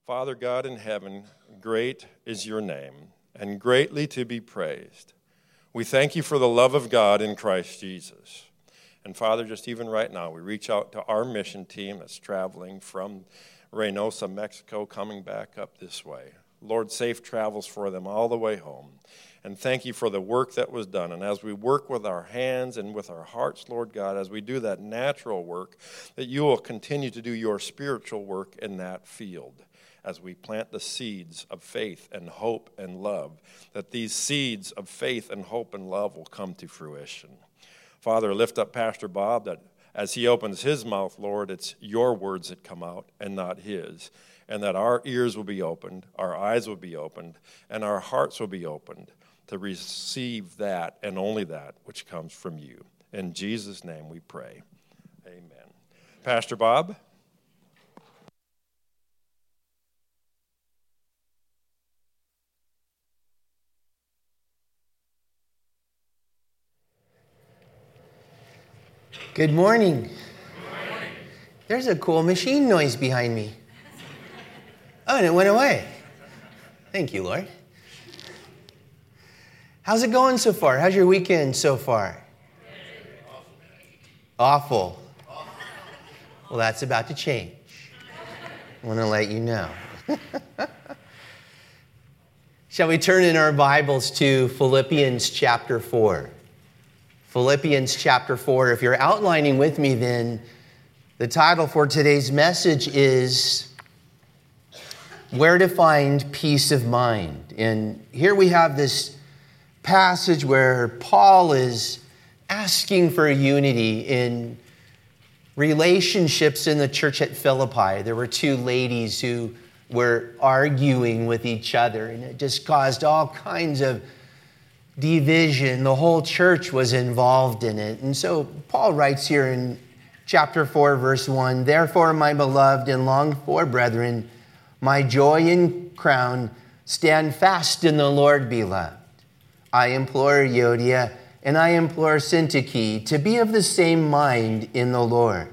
Father God in heaven, great is your name, and greatly to be praised. We thank you for the love of God in Christ Jesus. And Father, just even right now, we reach out to our mission team that's traveling from Reynosa, Mexico, coming back up this way. Lord, safe travels for them all the way home. And thank you for the work that was done. And as we work with our hands and with our hearts, Lord God, as we do that natural work, that you will continue to do your spiritual work in that field as we plant the seeds of faith and hope and love, that these seeds of faith and hope and love will come to fruition. Father, lift up Pastor Bob, that as he opens his mouth, Lord, it's your words that come out and not his, and that our ears will be opened, our eyes will be opened, and our hearts will be opened to receive that and only that which comes from you. In Jesus' name we pray. Amen. Pastor Bob? Good morning. There's a cool machine noise behind me. Oh, and it went away. Thank you, Lord. How's it going so far? How's your weekend so far? Awful. Well, that's about to change. I want to let you know. Shall we turn in our Bibles to Philippians chapter 4? Philippians chapter 4. If you're outlining with me, then the title for today's message is Where to Find Peace of Mind. And here we have this passage where Paul is asking for unity in relationships in the church at Philippi. There were two ladies who were arguing with each other, and it just caused all kinds of division. The whole church was involved in it. And so Paul writes here in chapter 4, verse 1, "Therefore, my beloved and longed for brethren, my joy and crown, stand fast in the Lord, beloved. I implore Euodia and I implore Syntyche to be of the same mind in the Lord.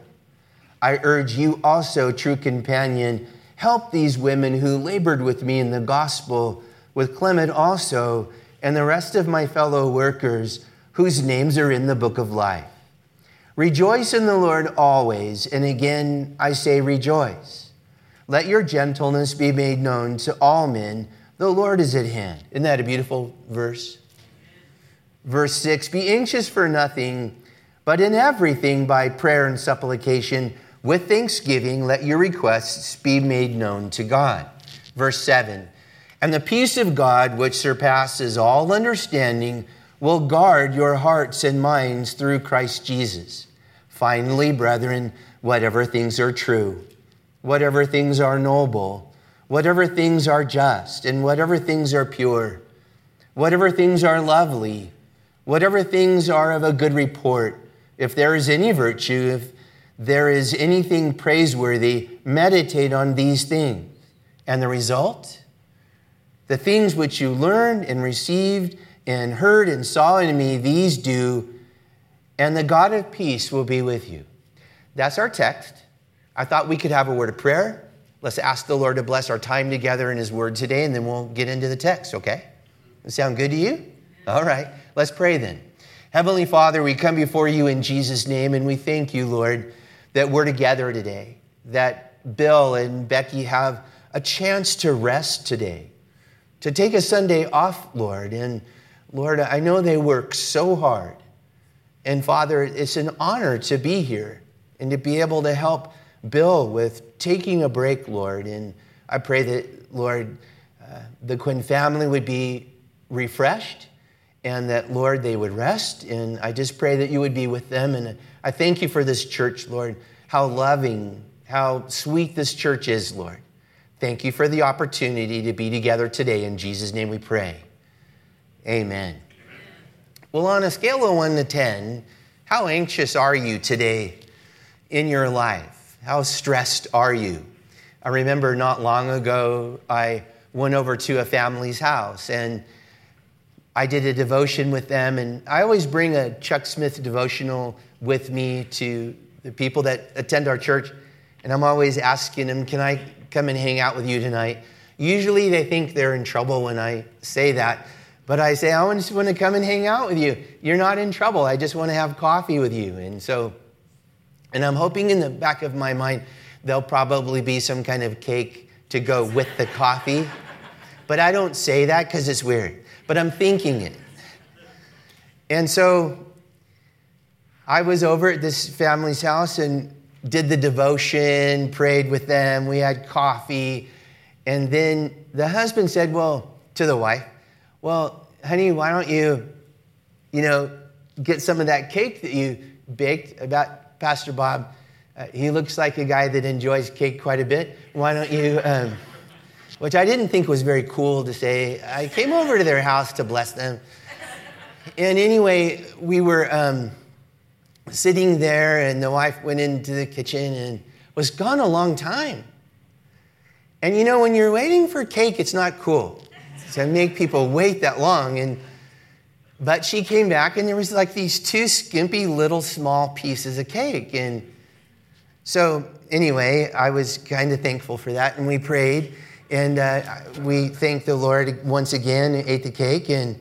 I urge you also, true companion, help these women who labored with me in the gospel, with Clement also, and the rest of my fellow workers whose names are in the book of life. Rejoice in the Lord always, and again I say rejoice. Let your gentleness be made known to all men. The Lord is at hand." Isn't that a beautiful verse? Verse 6, "Be anxious for nothing, but in everything by prayer and supplication, with thanksgiving, let your requests be made known to God." Verse 7, "And the peace of God, which surpasses all understanding, will guard your hearts and minds through Christ Jesus. Finally, brethren, whatever things are true, whatever things are noble, whatever things are just, and whatever things are pure, whatever things are lovely, whatever things are of a good report, if there is any virtue, if there is anything praiseworthy, meditate on these things." And the result? "The things which you learned and received and heard and saw in me, these do, and the God of peace will be with you." That's our text. I thought we could have a word of prayer. Let's ask the Lord to bless our time together in his word today, and then we'll get into the text, okay? Does that sound good to you? All right. Let's pray then. Heavenly Father, we come before you in Jesus' name, and we thank you, Lord, that we're together today, that Bill and Becky have a chance to rest today, to take a Sunday off, Lord. And Lord, I know they work so hard. And Father, it's an honor to be here and to be able to help Bill with taking a break, Lord. And I pray that, Lord, the Quinn family would be refreshed, and that, Lord, they would rest. And I just pray that you would be with them. And I thank you for this church, Lord, how loving, how sweet this church is, Lord. Thank you for the opportunity to be together today. In Jesus' name we pray. Amen. Well, on a scale of 1 to 10, how anxious are you today in your life? How stressed are you? I remember not long ago, I went over to a family's house, and I did a devotion with them, and I always bring a Chuck Smith devotional with me to the people that attend our church, and I'm always asking them, can I come and hang out with you tonight. Usually they think they're in trouble when I say that. But I say, I just want to come and hang out with you. You're not in trouble. I just want to have coffee with you. And I'm hoping in the back of my mind, there'll probably be some kind of cake to go with the coffee. But I don't say that because it's weird. But I'm thinking it. And so I was over at this family's house and did the devotion, prayed with them. We had coffee. And then the husband said, to the wife, honey, why don't you, get some of that cake that you baked about Pastor Bob? He looks like a guy that enjoys cake quite a bit. Why don't you, which I didn't think was very cool to say. I came over to their house to bless them. And anyway, we were sitting there, and the wife went into the kitchen and was gone a long time. And when you're waiting for cake, it's not cool to make people wait that long. But she came back, and there was like these two skimpy little small pieces of cake. And so anyway, I was kind of thankful for that, and we prayed, and we thanked the Lord once again and ate the cake. And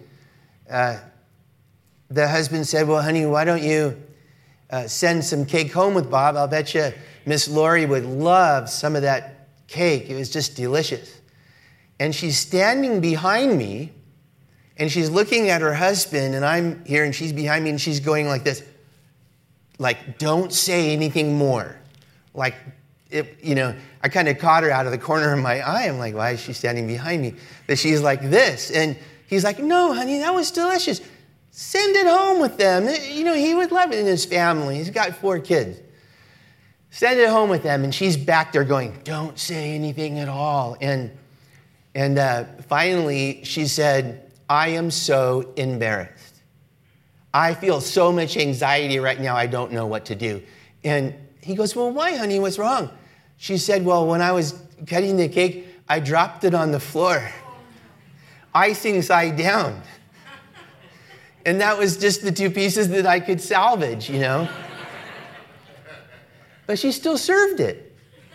the husband said, honey, why don't you send some cake home with Bob? I'll bet you Miss Lori would love some of that cake. It was just delicious. And she's standing behind me, and she's looking at her husband, and I'm here, and she's behind me, and she's going like this, like, don't say anything more. Like, I kind of caught her out of the corner of my eye. I'm like, why is she standing behind me? But she's like this. And he's like, no, honey, that was delicious. Send it home with them. He would love it in his family. He's got 4 kids. Send it home with them. And she's back there going, don't say anything at all. And finally, she said, I am so embarrassed. I feel so much anxiety right now, I don't know what to do. And he goes, why, honey? What's wrong? She said, when I was cutting the cake, I dropped it on the floor, icing side down. And that was just the 2 pieces that I could salvage, But she still served it.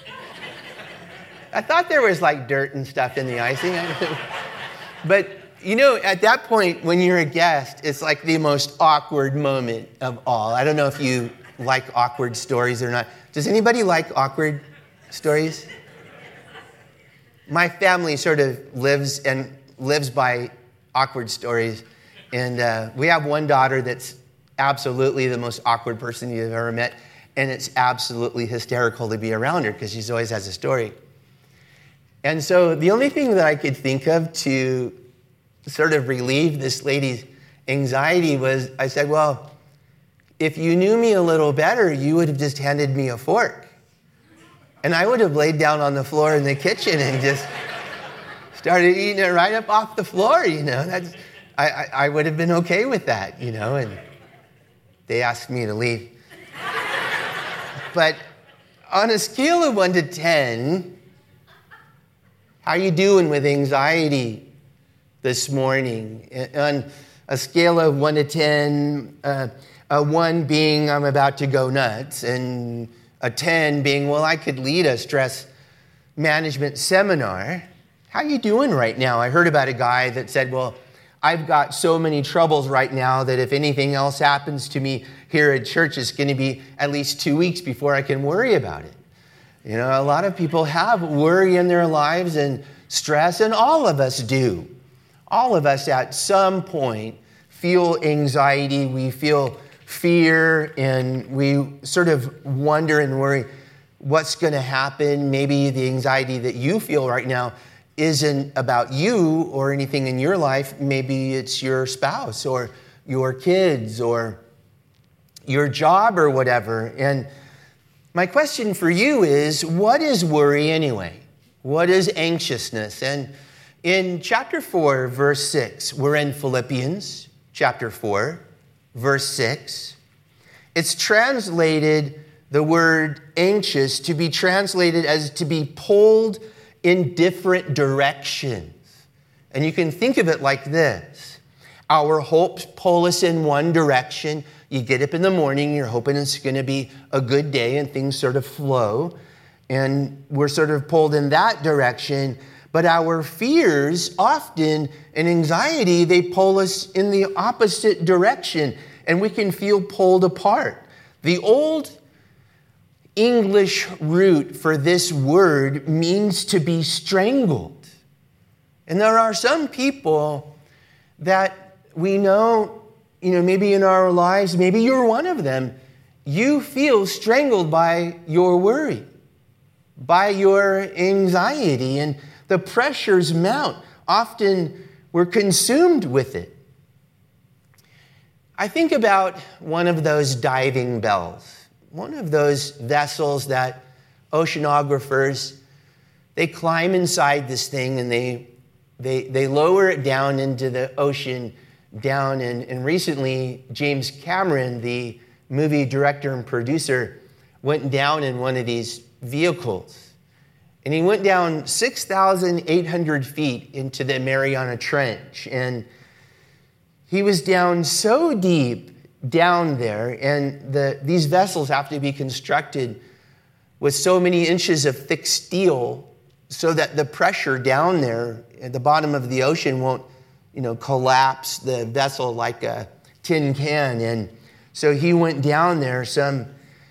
I thought there was like dirt and stuff in the icing. But, at that point, when you're a guest, it's like the most awkward moment of all. I don't know if you like awkward stories or not. Does anybody like awkward stories? My family sort of lives by awkward stories. And we have one daughter that's absolutely the most awkward person you've ever met. And it's absolutely hysterical to be around her because she always has a story. And so the only thing that I could think of to sort of relieve this lady's anxiety was, I said, if you knew me a little better, you would have just handed me a fork. And I would have laid down on the floor in the kitchen and just started eating it right up off the floor, I would have been okay with that, and they asked me to leave. But on a scale of 1 to 10, how are you doing with anxiety this morning? On a scale of 1 to 10, a 1 being I'm about to go nuts, and a 10 being, I could lead a stress management seminar. How are you doing right now? I heard about a guy that said, I've got so many troubles right now that if anything else happens to me here at church, it's going to be at least 2 weeks before I can worry about it. A lot of people have worry in their lives and stress, and all of us do. All of us at some point feel anxiety, we feel fear, and we sort of wonder and worry what's going to happen. Maybe the anxiety that you feel right now isn't about you or anything in your life. Maybe it's your spouse or your kids or your job or whatever. And my question for you is, what is worry anyway? What is anxiousness? And in chapter 4, verse 6, we're in Philippians chapter 4, verse 6. It's translated, the word anxious, to be translated as to be pulled in different directions. And you can think of it like this. Our hopes pull us in one direction. You get up in the morning, you're hoping it's going to be a good day and things sort of flow. and we're sort of pulled in that direction. But our fears often and anxiety, they pull us in the opposite direction, and we can feel pulled apart. The old English root for this word means to be strangled. And there are some people that we know, maybe in our lives, maybe you're one of them, you feel strangled by your worry, by your anxiety, and the pressures mount. Often we're consumed with it. I think about one of those diving bells, one of those vessels that oceanographers, they climb inside this thing and they lower it down into the ocean down. And recently, James Cameron, the movie director and producer, went down in one of these vehicles. And he went down 6,800 feet into the Mariana Trench. And he was down so deep down there, and these vessels have to be constructed with so many inches of thick steel so that the pressure down there at the bottom of the ocean won't, collapse the vessel like a tin can. And so he went down there some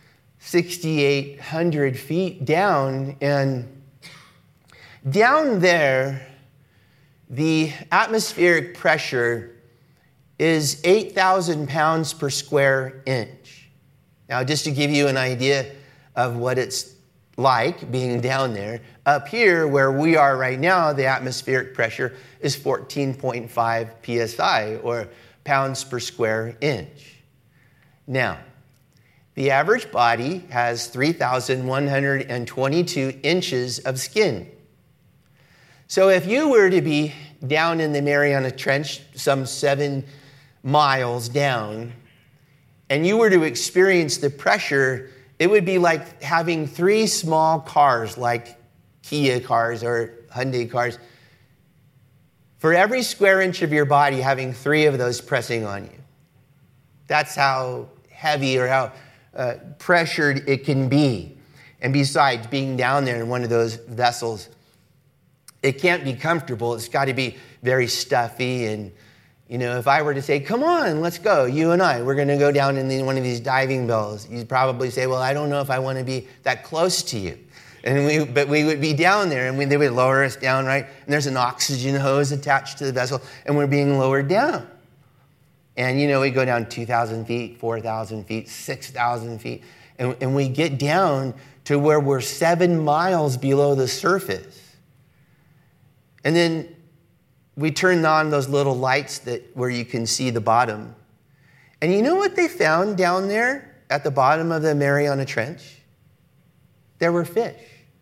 6,800 feet down, and down there, the atmospheric pressure is 8,000 pounds per square inch. Now, just to give you an idea of what it's like being down there, up here where we are right now, the atmospheric pressure is 14.5 psi, or pounds per square inch. Now, the average body has 3,122 inches of skin. So if you were to be down in the Mariana Trench, some 7 miles down, and you were to experience the pressure, it would be like having 3 small cars, like Kia cars or Hyundai cars, for every square inch of your body, having 3 of those pressing on you. That's how heavy or how pressured it can be. And besides, being down there in one of those vessels, it can't be comfortable. It's got to be very stuffy. And, if I were to say, come on, let's go, you and I, we're going to go down in one of these diving bells, you'd probably say, well, I don't know if I want to be that close to you. But we would be down there, and they would lower us down, right? And there's an oxygen hose attached to the vessel, and we're being lowered down. And, we go down 2,000 feet, 4,000 feet, 6,000 feet, and we get down to where we're 7 miles below the surface. And then we turn on those little lights where you can see the bottom. And you know what they found down there at the bottom of the Mariana Trench? There were fish.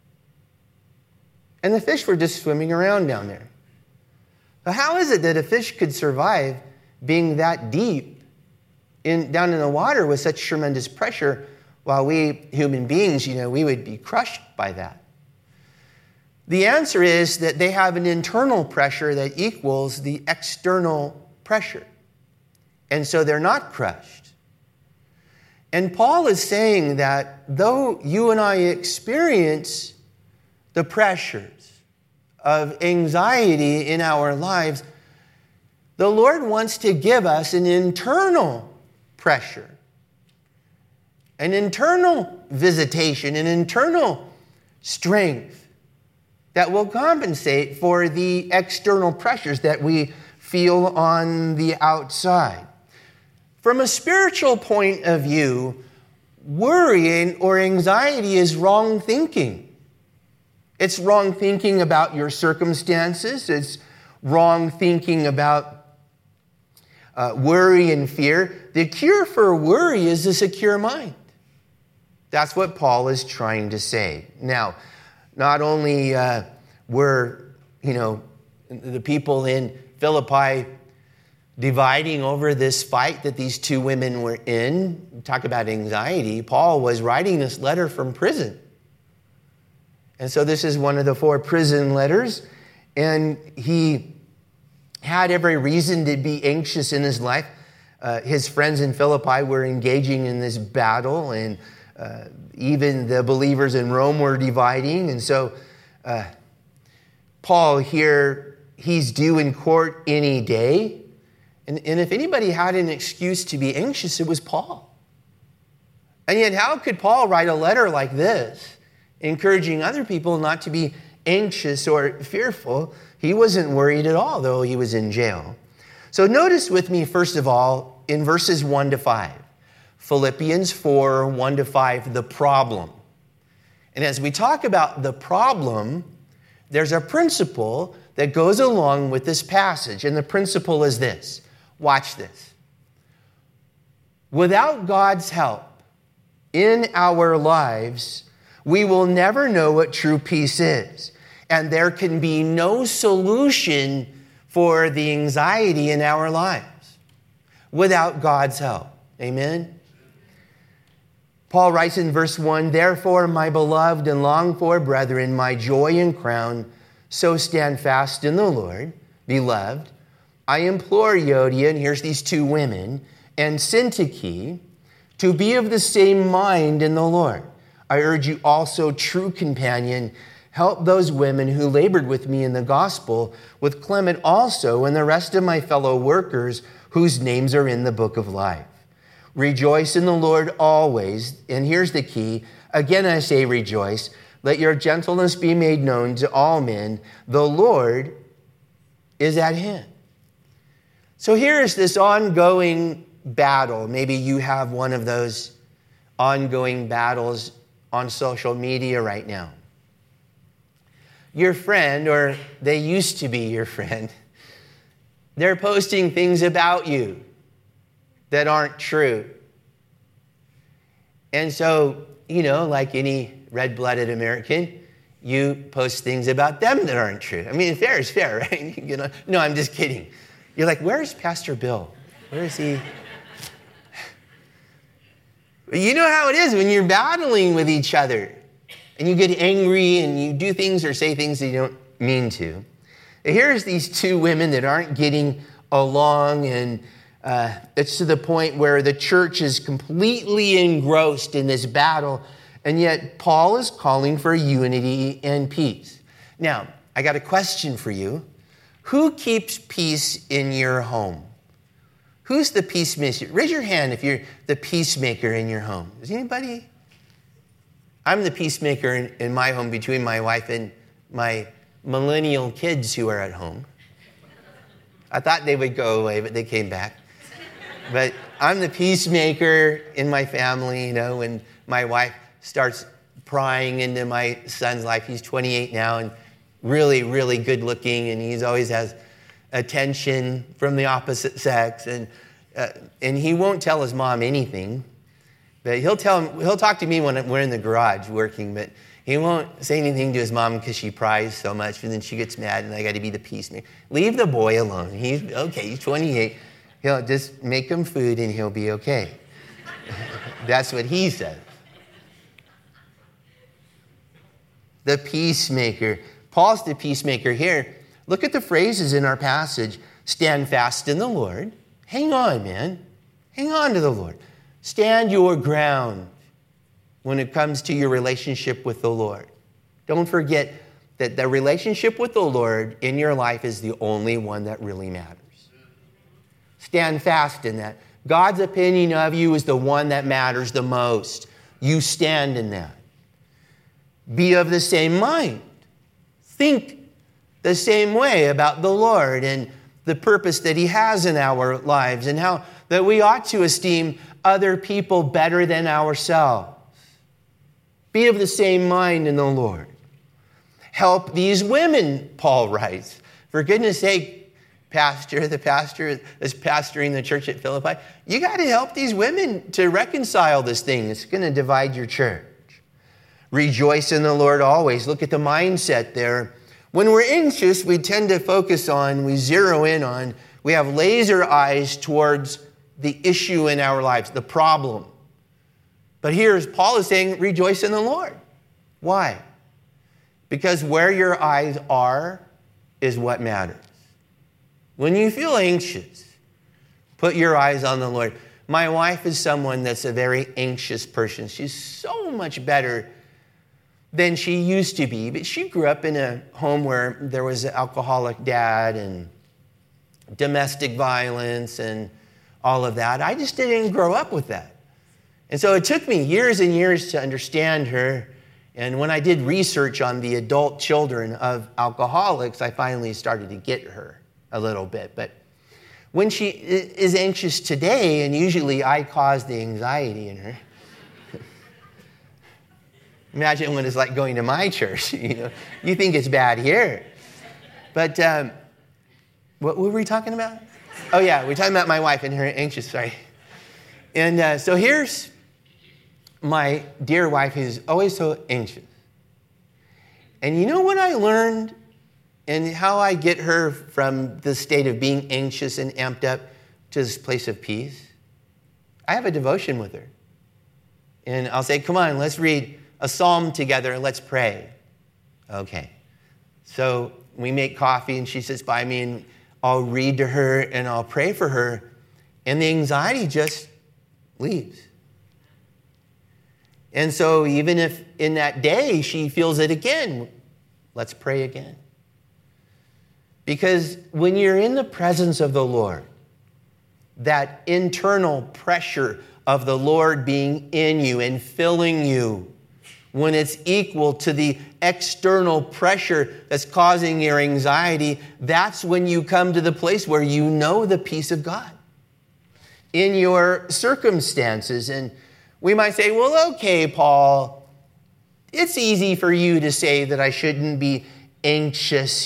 And the fish were just swimming around down there. But how is it that a fish could survive being that deep down in the water with such tremendous pressure, while we human beings, we would be crushed by that? The answer is that they have an internal pressure that equals the external pressure. And so they're not crushed. And Paul is saying that though you and I experience the pressures of anxiety in our lives, the Lord wants to give us an internal pressure, an internal visitation, an internal strength that will compensate for the external pressures that we feel on the outside. From a spiritual point of view, worrying or anxiety is wrong thinking. It's wrong thinking about your circumstances. It's wrong thinking about worry and fear. The cure for worry is a secure mind. That's what Paul is trying to say. Now, not only were, the people in Philippi dividing over this fight that these 2 women were in, talk about anxiety, Paul was writing this letter from prison. And so this is one of the 4 prison letters, and he had every reason to be anxious in his life. His friends in Philippi were engaging in this battle, and Even the believers in Rome were dividing. And so Paul here, he's due in court any day. And if anybody had an excuse to be anxious, it was Paul. And yet how could Paul write a letter like this, encouraging other people not to be anxious or fearful? He wasn't worried at all, though he was in jail. So notice with me, first of all, in verses 1 to 5. Philippians 4, 1 to 5, the problem. And as we talk about the problem, there's a principle that goes along with this passage. And the principle is this. Watch this. Without God's help in our lives, we will never know what true peace is. And there can be no solution for the anxiety in our lives without God's help. Amen? Paul writes in verse 1, "Therefore, my beloved and longed for brethren, my joy and crown, so stand fast in the Lord. Beloved, I implore Euodia," and here's these two women, "and Syntyche, to be of the same mind in the Lord. I urge you also, true companion, help those women who labored with me in the gospel, with Clement also, and the rest of my fellow workers whose names are in the book of life. Rejoice in the Lord always." And here's the key. Again, I say rejoice. "Let your gentleness be made known to all men. The Lord is at hand." So here is this ongoing battle. Maybe you have one of those ongoing battles on social media right now. Your friend, or they used to be your friend, they're posting things about you that aren't true. And so, like any red-blooded American, you post things about them that aren't true. I mean, fair is fair, right? No, I'm just kidding. You're like, where's Pastor Bill? Where is he? You know how it is when you're battling with each other and you get angry and you do things or say things that you don't mean to. Here's these two women that aren't getting along, and it's to the point where the church is completely engrossed in this battle, and yet Paul is calling for unity and peace. Now, I got a question for you. Who keeps peace in your home? Who's the peacemaker? Raise your hand if you're the peacemaker in your home. Is anybody? I'm the peacemaker in my home between my wife and my millennial kids who are at home. I thought they would go away, but they came back. But I'm the peacemaker in my family, when my wife starts prying into my son's life. He's 28 now and really, really good looking, and he always has attention from the opposite sex, and he won't tell his mom anything, but he'll talk to me when we're in the garage working, but he won't say anything to his mom because she pries so much, and then she gets mad, and I got to be the peacemaker. Leave the boy alone. He's okay. He's 28. He'll just make him food, and he'll be okay. That's what he says. The peacemaker. Paul's the peacemaker here. Look at the phrases in our passage. Stand fast in the Lord. Hang on, man. Hang on to the Lord. Stand your ground when it comes to your relationship with the Lord. Don't forget that the relationship with the Lord in your life is the only one that really matters. Stand fast in that. God's opinion of you is the one that matters the most. You stand in that. Be of the same mind. Think the same way about the Lord and the purpose that he has in our lives, and how that we ought to esteem other people better than ourselves. Be of the same mind in the Lord. Help these women, Paul writes. For goodness sake, the pastor is pastoring the church at Philippi. You got to help these women to reconcile this thing. It's going to divide your church. Rejoice in the Lord always. Look at the mindset there. When we're anxious, we tend to we zero in on, we have laser eyes towards the issue in our lives, the problem. But here, Paul is saying, rejoice in the Lord. Why? Because where your eyes are is what matters. When you feel anxious, put your eyes on the Lord. My wife is someone that's a very anxious person. She's so much better than she used to be. But she grew up in a home where there was an alcoholic dad and domestic violence and all of that. I just didn't grow up with that. And so it took me years and years to understand her. And when I did research on the adult children of alcoholics, I finally started to get her a little bit. But when she is anxious today, and usually I cause the anxiety in her. Imagine what it's like going to my church. You think it's bad here. But what were we talking about? Oh, yeah, we're talking about my wife and her anxious, sorry. And so here's my dear wife who's always so anxious. And you know what I learned and how I get her from the state of being anxious and amped up to this place of peace? I have a devotion with her. And I'll say, come on, let's read a psalm together and let's pray. Okay. So we make coffee and she sits by me and I'll read to her and I'll pray for her. And the anxiety just leaves. And so even if in that day she feels it again, let's pray again. Because when you're in the presence of the Lord, that internal pressure of the Lord being in you and filling you, when it's equal to the external pressure that's causing your anxiety, that's when you come to the place where you know the peace of God in your circumstances. And we might say, well, okay, Paul, it's easy for you to say that I shouldn't be anxious,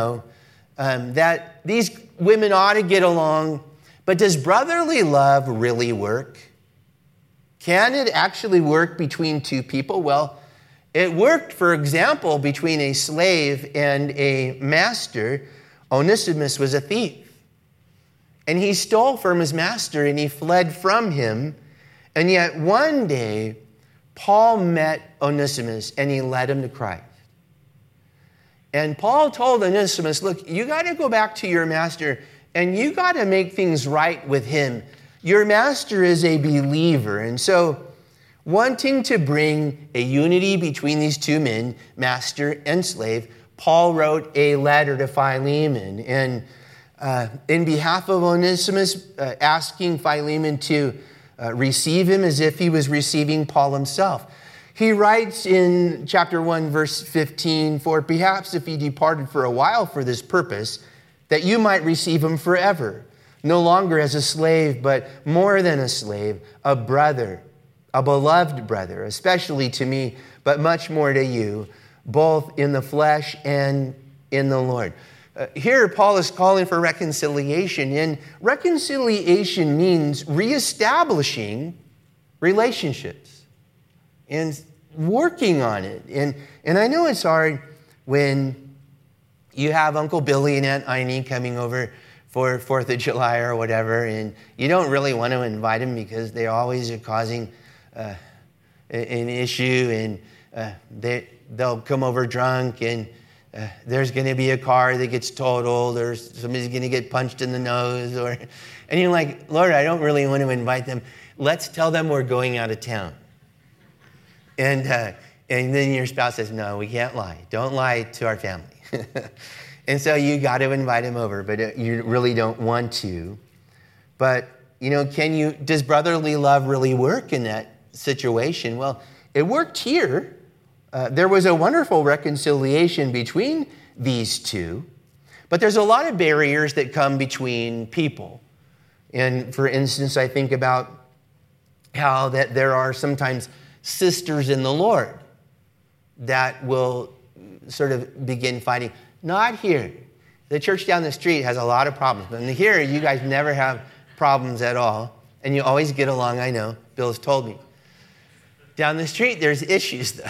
that these women ought to get along. But does brotherly love really work? Can it actually work between two people? Well, it worked, for example, between a slave and a master. Onesimus was a thief. And he stole from his master and he fled from him. And yet one day, Paul met Onesimus and he led him to Christ. And Paul told Onesimus, look, you got to go back to your master and you got to make things right with him. Your master is a believer. And so wanting to bring a unity between these two men, master and slave, Paul wrote a letter to Philemon. And in behalf of Onesimus, asking Philemon to receive him as if he was receiving Paul himself. He writes in chapter 1, verse 15, for perhaps if he departed for a while for this purpose, that you might receive him forever, no longer as a slave, but more than a slave, a brother, a beloved brother, especially to me, but much more to you, both in the flesh and in the Lord. Here, Paul is calling for reconciliation, and reconciliation means reestablishing relationships and working on it. And I know it's hard when you have Uncle Billy and Aunt Aini coming over for 4th of July or whatever, and you don't really want to invite them because they always are causing an issue, and they'll come over drunk, and there's going to be a car that gets totaled, or somebody's going to get punched in the nose, and you're like, Lord, I don't really want to invite them. Let's tell them we're going out of town. And then your spouse says, no, we can't lie. Don't lie to our family. And so you got to invite them over, but you really don't want to. But, does brotherly love really work in that situation? Well, it worked here. There was a wonderful reconciliation between these two, but there's a lot of barriers that come between people. And for instance, I think about how that there are sometimes sisters in the Lord that will sort of begin fighting. Not here. The church down the street has a lot of problems, but here you guys never have problems at all, and you always get along, I know. Bill's told me. Down the street, there's issues, though.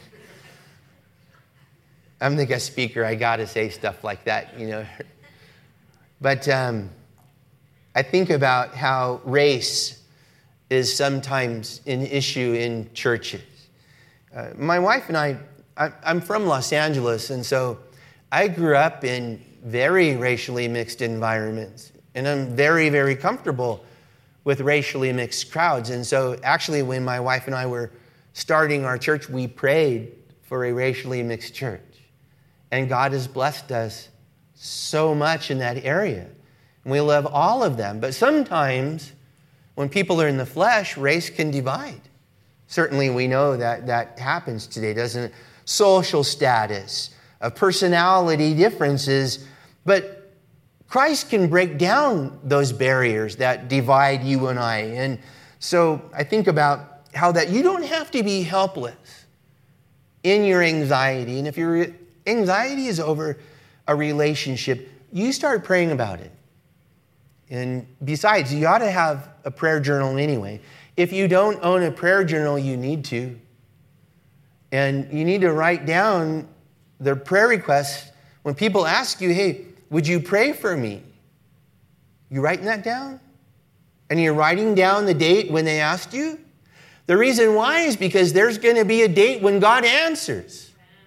I'm the guest speaker. I got to say stuff like that, But I think about how race is sometimes an issue in churches. My wife and I'm from Los Angeles, and so I grew up in very racially mixed environments, and I'm very, very comfortable with racially mixed crowds. And so actually when my wife and I were starting our church, we prayed for a racially mixed church. And God has blessed us so much in that area. And we love all of them. But sometimes when people are in the flesh, race can divide. Certainly we know that that happens today, doesn't it? Social status, personality differences. But Christ can break down those barriers that divide you and I. And so I think about how that you don't have to be helpless in your anxiety. And if your anxiety is over a relationship, you start praying about it. And besides, you ought to have a prayer journal anyway. If you don't own a prayer journal, you need to. And you need to write down their prayer requests. When people ask you, hey, would you pray for me? You writing that down? And you're writing down the date when they asked you? The reason why is because there's going to be a date when God answers.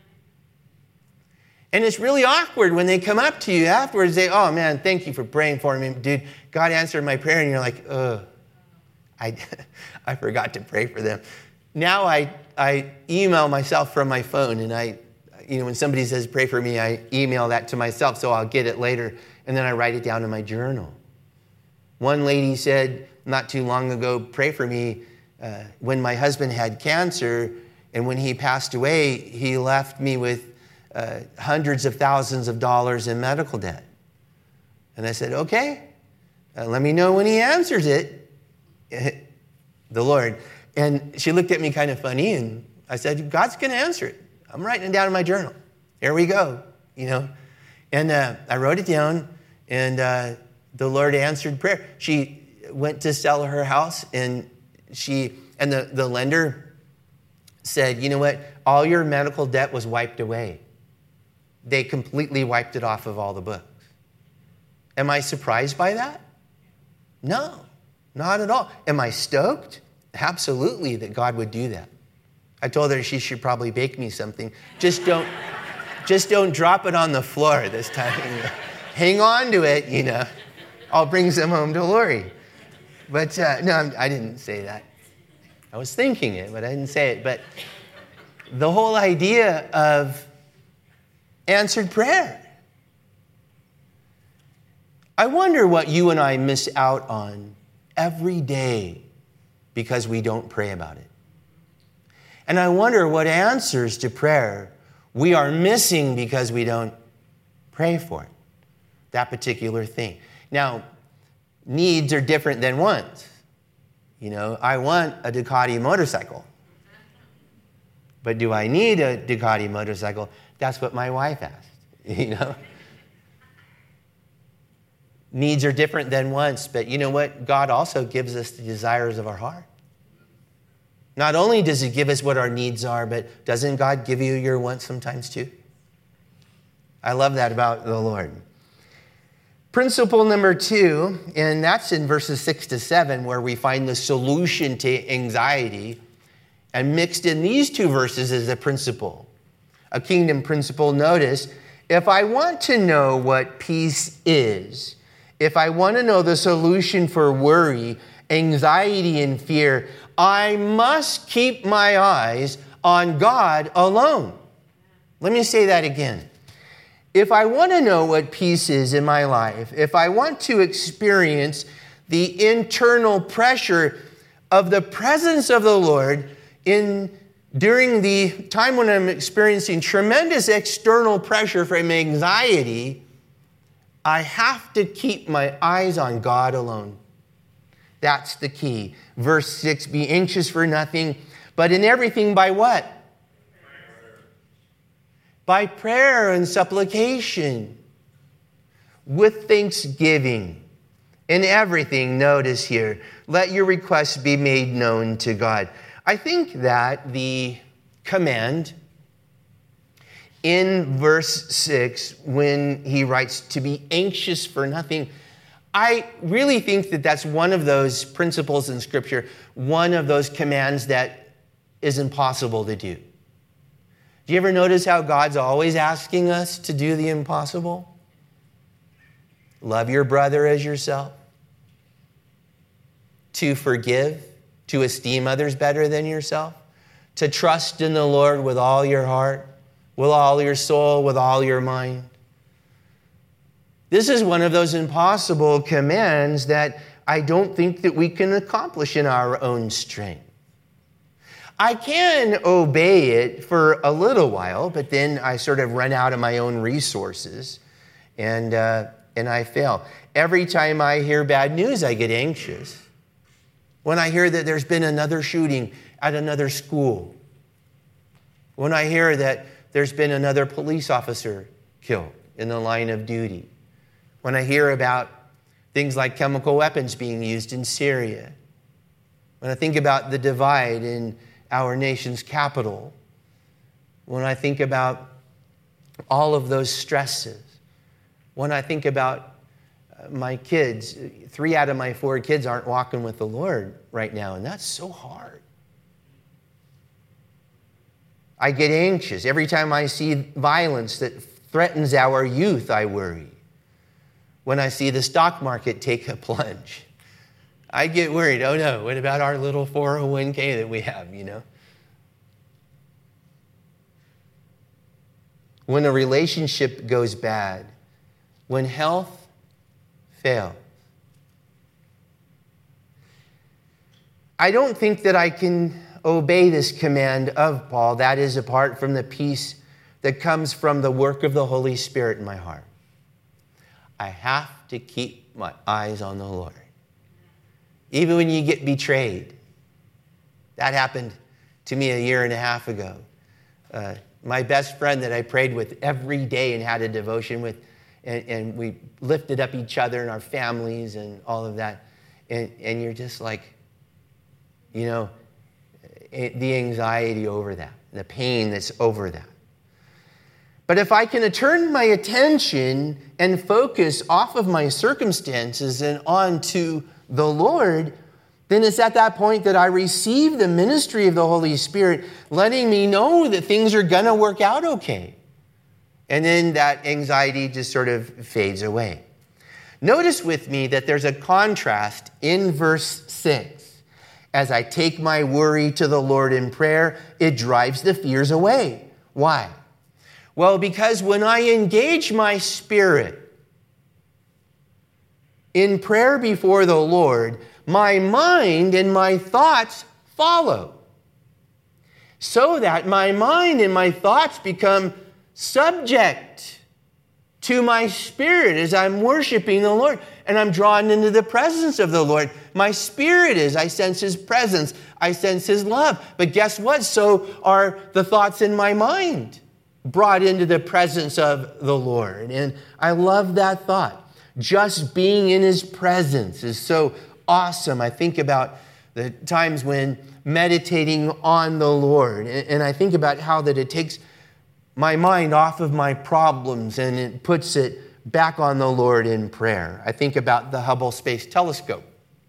And it's really awkward when they come up to you afterwards. They say, oh man, thank you for praying for me. Dude, God answered my prayer. And you're like, I forgot to pray for them. Now I email myself from my phone. And when somebody says pray for me, I email that to myself so I'll get it later. And then I write it down in my journal. One lady said not too long ago, pray for me. When my husband had cancer and when he passed away, he left me with hundreds of thousands of dollars in medical debt. And I said, okay, let me know when he answers it, the Lord. And she looked at me kind of funny, and I said, God's going to answer it. I'm writing it down in my journal. Here we go, And I wrote it down, and the Lord answered prayer. She went to sell her house, and the lender said, you know what? All your medical debt was wiped away. They completely wiped it off of all the books. Am I surprised by that? No, not at all. Am I stoked? Absolutely that God would do that. I told her she should probably bake me something. Just don't drop it on the floor this time. Hang on to it, I'll bring some home to Lori. But no, I didn't say that. I was thinking it, but I didn't say it. But the whole idea of answered prayer. I wonder what you and I miss out on every day because we don't pray about it. And I wonder what answers to prayer we are missing because we don't pray for it, that particular thing. Now, needs are different than wants. I want a Ducati motorcycle. But do I need a Ducati motorcycle? That's what my wife asked, Needs are different than wants, but you know what? God also gives us the desires of our heart. Not only does he give us what our needs are, but doesn't God give you your wants sometimes too? I love that about the Lord. Principle number 2, and that's in verses 6-7, where we find the solution to anxiety. And mixed in these two verses is a principle, a kingdom principle. Notice, if I want to know what peace is, if I want to know the solution for worry, anxiety, and fear, I must keep my eyes on God alone. Let me say that again. If I want to know what peace is in my life, if I want to experience the internal pressure of the presence of the Lord during the time when I'm experiencing tremendous external pressure from anxiety, I have to keep my eyes on God alone. That's the key. Verse 6, be anxious for nothing, but in everything by what? By prayer and supplication, with thanksgiving. In everything, notice here, let your requests be made known to God. I think that the command in verse 6, when he writes to be anxious for nothing, I really think that that's one of those principles in Scripture, one of those commands that is impossible to do. Do you ever notice how God's always asking us to do the impossible? Love your brother as yourself. to forgive, to esteem others better than yourself, to trust in the Lord with all your heart, with all your soul, with all your mind. This is one of those impossible commands that I don't think that we can accomplish in our own strength. I can obey it for a little while, but then I sort of run out of my own resources and I fail. Every time I hear bad news, I get anxious. When I hear that there's been another shooting at another school, when I hear that there's been another police officer killed in the line of duty, when I hear about things like chemical weapons being used in Syria, when I think about the divide in our nation's capital, when I think about all of those stresses, when I think about my kids, 3 out of my 4 kids aren't walking with the Lord right now, and that's so hard. I get anxious. Every time I see violence that threatens our youth, I worry. When I see the stock market take a plunge, I get worried. Oh no, what about our little 401k that we have, When a relationship goes bad, when health fails, I don't think that I can obey this command of Paul. That is apart from the peace that comes from the work of the Holy Spirit in my heart. I have to keep my eyes on the Lord. Even when you get betrayed. That happened to me 1.5 years ago. My best friend that I prayed with every day and had a devotion with, and we lifted up each other and our families and all of that. And you're just like, the anxiety over that, the pain that's over that. But if I can turn my attention and focus off of my circumstances and onto the Lord, then it's at that point that I receive the ministry of the Holy Spirit, letting me know that things are going to work out okay. And then that anxiety just sort of fades away. Notice with me that there's a contrast in verse 6. As I take my worry to the Lord in prayer, it drives the fears away. Why? Well, because when I engage my spirit in prayer before the Lord, my mind and my thoughts follow. So that my mind and my thoughts become subject to my spirit as I'm worshiping the Lord. And I'm drawn into the presence of the Lord. My spirit is. I sense His presence. I sense His love. But guess what? So are the thoughts in my mind brought into the presence of the Lord. And I love that thought. Just being in His presence is so awesome. I think about the times when meditating on the Lord. And I think about how that it takes my mind off of my problems and it puts it back on the Lord in prayer. I think about the Hubble Space Telescope.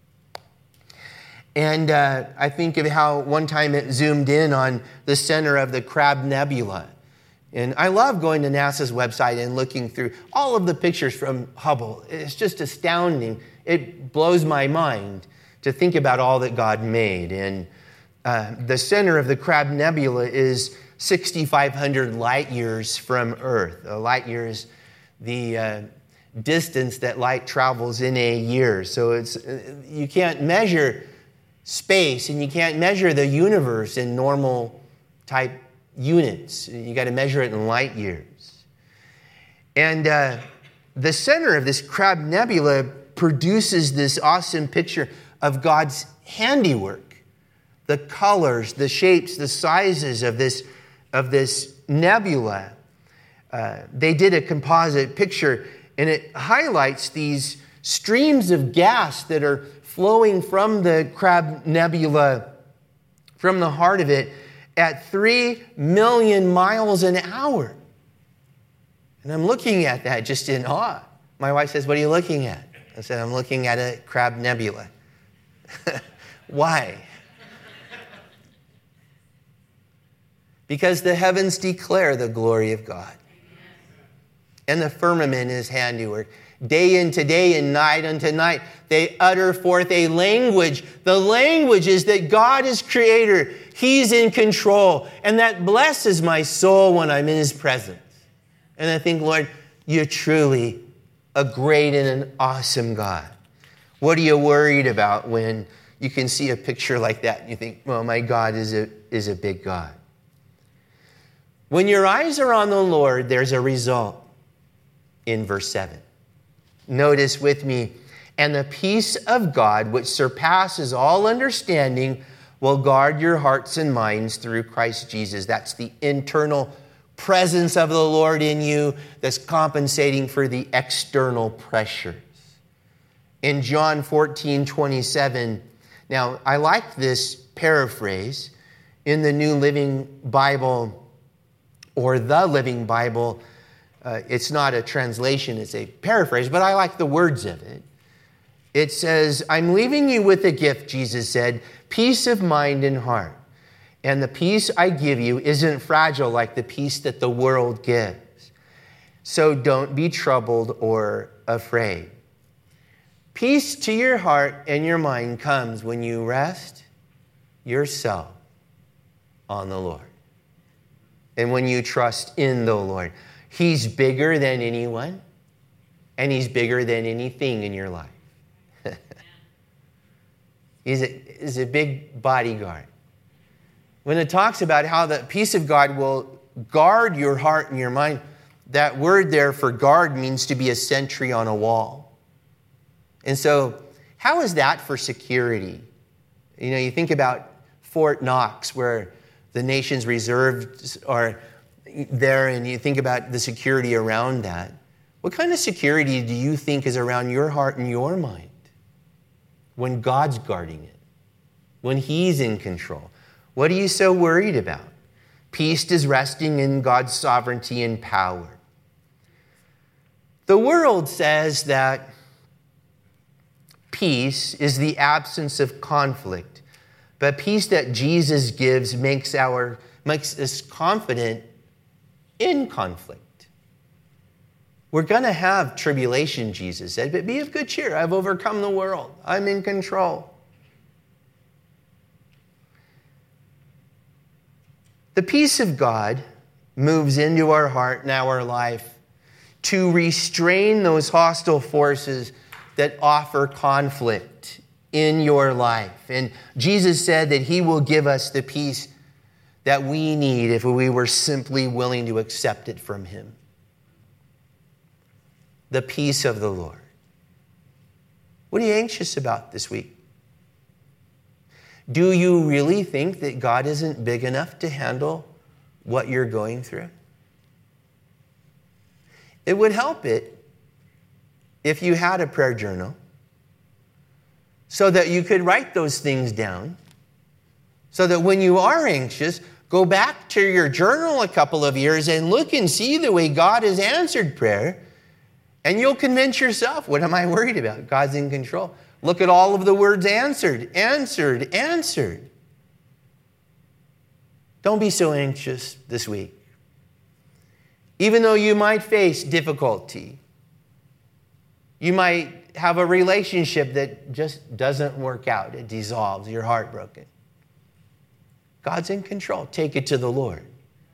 And I think of how one time it zoomed in on the center of the Crab Nebula. And I love going to NASA's website and looking through all of the pictures from Hubble. It's just astounding. It blows my mind to think about all that God made. And the center of the Crab Nebula is 6,500 light years from Earth. A light year is the distance that light travels in a year. So you can't measure space and you can't measure the universe in normal type units. You got to measure it in light years. And the center of this Crab Nebula produces this awesome picture of God's handiwork. The colors, the shapes, the sizes of this nebula. They did a composite picture, and it highlights these streams of gas that are flowing from the Crab Nebula, from the heart of it, at 3 million miles an hour. And I'm looking at that just in awe. My wife says, "What are you looking at?" I said, "I'm looking at a Crab Nebula." Why? Because the heavens declare the glory of God. and the firmament in his handiwork. Day unto day and night unto night, they utter forth a language. The language is that God is creator. He's in control. And that blesses my soul when I'm in his presence. And I think, Lord, you're truly a great and an awesome God. What are you worried about when you can see a picture like that and you think, well, my God is a big God? When your eyes are on the Lord, there's a result in verse 7. Notice with me, and the peace of God, which surpasses all understanding, will guard your hearts and minds through Christ Jesus. That's the internal presence of the Lord in you that's compensating for the external pressures. In John 14:27, now I like this paraphrase in the New Living Bible or the Living Bible. It's not a translation, it's a paraphrase, but I like the words of it. It says, I'm leaving you with a gift, Jesus said, peace of mind and heart. And the peace I give you isn't fragile like the peace that the world gives. So don't be troubled or afraid. Peace to your heart and your mind comes when you rest yourself on the Lord. And when you trust in the Lord. He's bigger than anyone, and he's bigger than anything in your life. He's a big bodyguard. When it talks about how the peace of God will guard your heart and your mind, that word there for guard means to be a sentry on a wall. And so, how is that for security? You know, you think about Fort Knox, where the nation's reserves are there, and you think about the security around that. What kind of security do you think is around your heart and your mind when God's guarding it, when he's in control? What are you so worried about? Peace is resting in God's sovereignty and power. The world says that peace is the absence of conflict, but peace that Jesus gives makes us confident in conflict. We're going to have tribulation, Jesus said, but be of good cheer. I've overcome the world. I'm in control. The peace of God moves into our heart and our life to restrain those hostile forces that offer conflict in your life. And Jesus said that he will give us the peace that we need if we were simply willing to accept it from him. The peace of the Lord. What are you anxious about this week? Do you really think that God isn't big enough to handle what you're going through? It would help it if you had a prayer journal so that you could write those things down, so that when you are anxious, go back to your journal a couple of years and look and see the way God has answered prayer, and you'll convince yourself, what am I worried about? God's in control. Look at all of the words answered, answered, answered. Don't be so anxious this week. Even though you might face difficulty, you might have a relationship that just doesn't work out. It dissolves. You're heartbroken. God's in control. Take it to the Lord.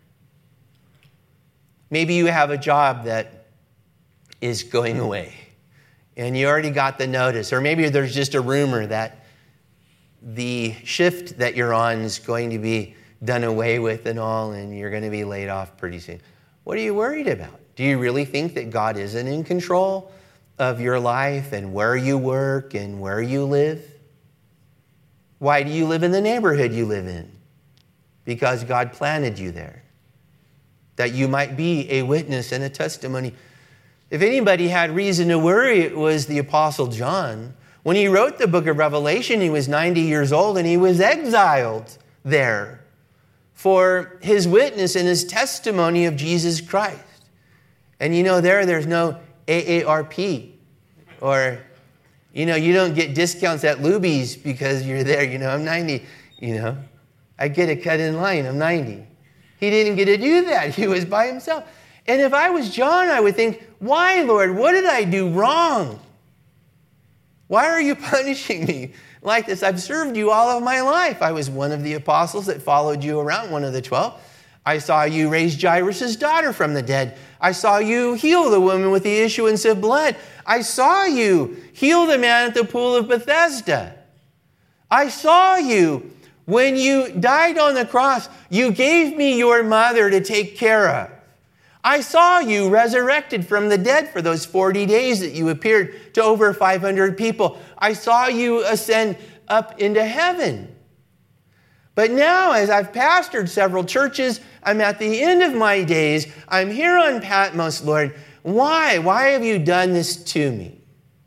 Maybe you have a job that is going away and you already got the notice. Or maybe there's just a rumor that the shift that you're on is going to be done away with and all, and you're going to be laid off pretty soon. What are you worried about? Do you really think that God isn't in control of your life and where you work and where you live? Why do you live in the neighborhood you live in? Because God planted you there, that you might be a witness and a testimony. If anybody had reason to worry, it was the Apostle John. When he wrote the book of Revelation, he was 90 years old and he was exiled there for his witness and his testimony of Jesus Christ. And you know, there's no AARP, or, you know, you don't get discounts at Luby's because you're there. You know, I'm 90, you know. I get a cut in line. I'm 90. He didn't get to do that. He was by himself. And if I was John, I would think, why, Lord? What did I do wrong? Why are you punishing me like this? I've served you all of my life. I was one of the apostles that followed you around, one of the 12. I saw you raise Jairus' daughter from the dead. I saw you heal the woman with the issuance of blood. I saw you heal the man at the pool of Bethesda. I saw you when you died on the cross. You gave me your mother to take care of. I saw you resurrected from the dead for those 40 days that you appeared to over 500 people. I saw you ascend up into heaven. But now, as I've pastored several churches, I'm at the end of my days. I'm here on Patmos, Lord. Why? Why have you done this to me?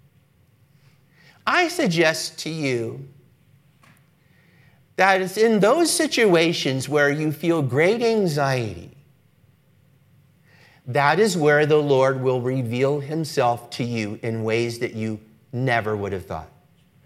I suggest to you that it's in those situations where you feel great anxiety, that is where the Lord will reveal himself to you in ways that you never would have thought.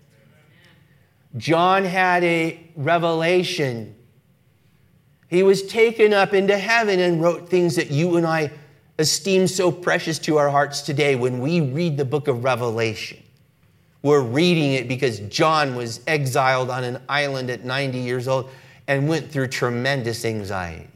John had a revelation. He was taken up into heaven and wrote things that you and I esteem so precious to our hearts today. When we read the book of Revelation, we're reading it because John was exiled on an island at 90 years old and went through tremendous anxiety.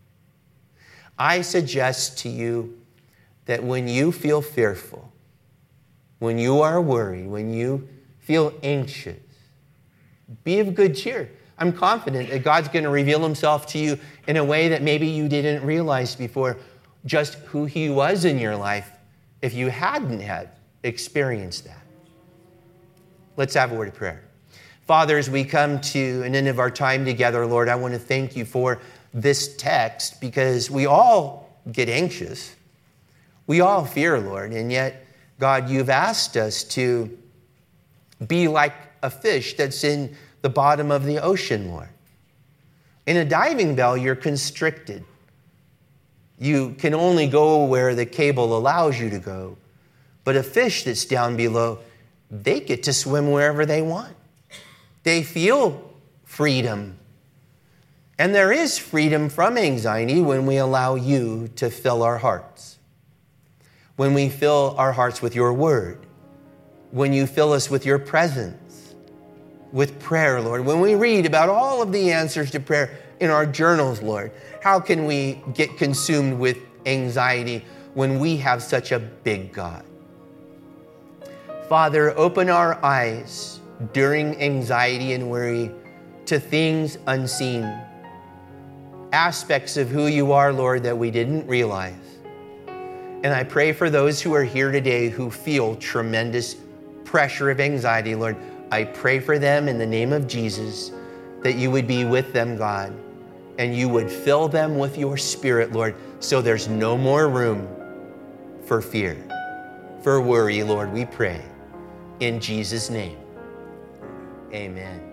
I suggest to you that when you feel fearful, when you are worried, when you feel anxious, be of good cheer. I'm confident that God's going to reveal himself to you in a way that maybe you didn't realize before, just who he was in your life if you hadn't had experienced that. Let's have a word of prayer. Father, as we come to an end of our time together, Lord, I want to thank you for this text, because we all get anxious. We all fear, Lord, and yet, God, you've asked us to be like a fish that's in the bottom of the ocean, Lord. In a diving bell, you're constricted. You can only go where the cable allows you to go. But a fish that's down below, they get to swim wherever they want. They feel freedom. And there is freedom from anxiety when we allow you to fill our hearts. When we fill our hearts with your word. When you fill us with your presence. With prayer, Lord. When we read about all of the answers to prayer in our journals, Lord. How can we get consumed with anxiety when we have such a big God? Father, open our eyes during anxiety and worry to things unseen. Aspects of who you are, Lord, that we didn't realize. And I pray for those who are here today who feel tremendous pressure of anxiety, Lord. I pray for them in the name of Jesus that you would be with them, God, and you would fill them with your Spirit, Lord, so there's no more room for fear, for worry, Lord, we pray. In Jesus' name, amen.